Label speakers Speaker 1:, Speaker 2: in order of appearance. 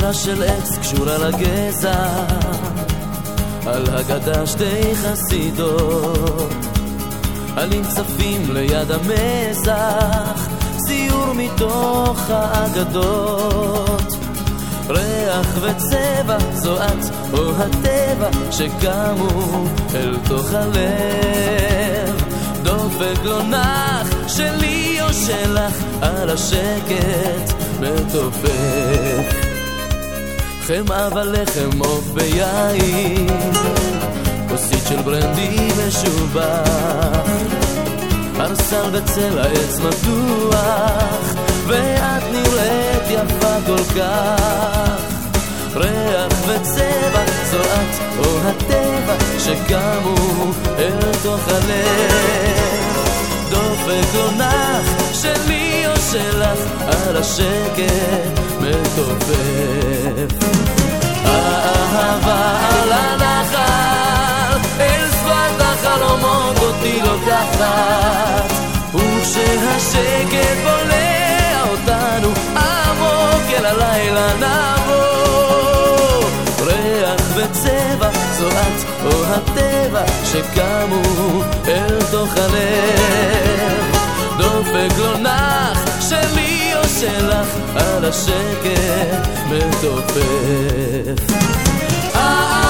Speaker 1: סיפורה של עץ קשורה לגזע, על הגדה שתי חסידות עלים צפים ליד המזח, ציור מתוך האגדות. ריח וצבע זו את או הטבע שקמו אל תוך הלב. דופק לא נח שלי או שלך על השקט מתופף. חמאה ולחם עוף ביין, כוסית של ברנדי משובח, ארסל בצל העץ מתוח, ואת נראית יפה כל כך. ריח וצבע זו את או הטבע שקמו אל תוך הלב. דופק לא נח שלי או שלך על השקט מתופף. האהבה על הנחל אל שפת החלומות אותי לוקחת, וכשהשקט בולע אותנו עמוק אל הלילה נבוא. ריח וצבע זו את או הטבע שקמו אל תוך הלב. דופק לא נח שלי או שלך על השקט מתופף.